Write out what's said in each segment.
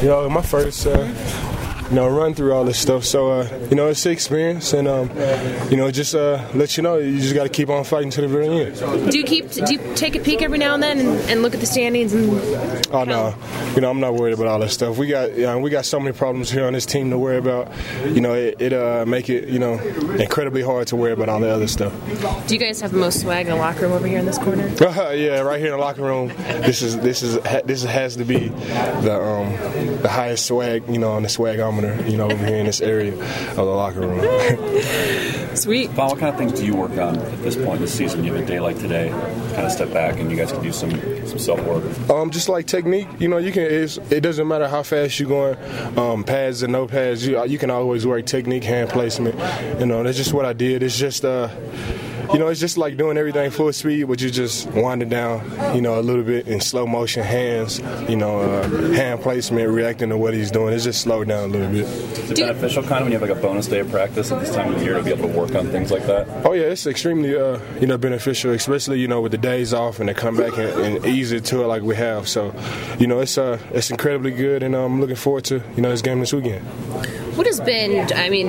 My first, run through all this stuff. So, it's an experience, and just let you just got to keep on fighting to the very end. Do you take a peek every now and then and look at the standings? Oh no, I'm not worried about all that stuff. We got so many problems here on this team to worry about. It make it incredibly hard to worry about all the other stuff. Do you guys have the most swag in the locker room over here in this corner? Yeah, right here in the locker room. This has to be the highest swag on the swagometer. Over here in this area of the locker room. Sweet. Vaughn, what kind of things do you work on at this point in the season? You have a day like today, kind of step back, and you guys can do some self-work. Just like technique, it doesn't matter how fast you're going, pads and no pads, you can always work technique, hand placement. That's just what I did. It's just it's just like doing everything full speed, but you just wind it down, a little bit in slow motion, hands, hand placement, reacting to what he's doing. It's just slowed down a little bit. Is it beneficial kind of when you have like a bonus day of practice at this time of the year to be able to work on things like that? Oh yeah, it's extremely beneficial, especially with the days off and to come back and ease into it like we have. So it's incredibly good, and I'm looking forward to this game this weekend. What has been,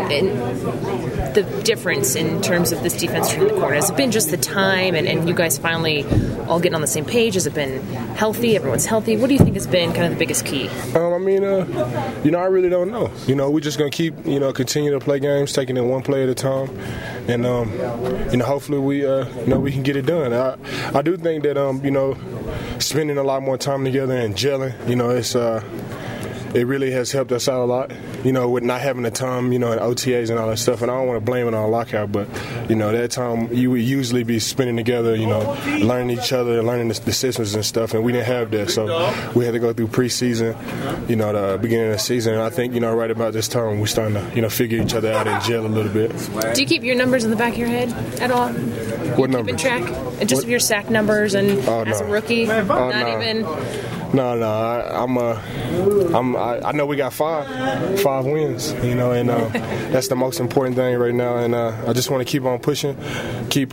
the difference in terms of this defense turning the corner? Has it been just the time and you guys finally all getting on the same page? Has it been healthy? Everyone's healthy? What do you think has been kind of the biggest key? I really don't know. We're just going to keep, continue to play games, taking it one play at a time. And, hopefully we can get it done. I do think that, spending a lot more time together and gelling, it really has helped us out a lot, with not having the time, in OTAs and all that stuff. And I don't want to blame it on lockout, but, that time you would usually be spending together, learning each other, learning the systems and stuff, and we didn't have that. So we had to go through preseason, the beginning of the season. And I think, right about this time, we're starting to, figure each other out and gel a little bit. Do you keep your numbers in the back of your head at all? What numbers? Keeping track? Just your sack numbers and as a rookie? Even... No. I know we got five wins, and that's the most important thing right now. And I just want to keep on pushing, keep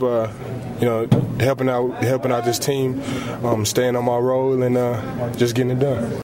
helping out this team, staying on my role, and just getting it done.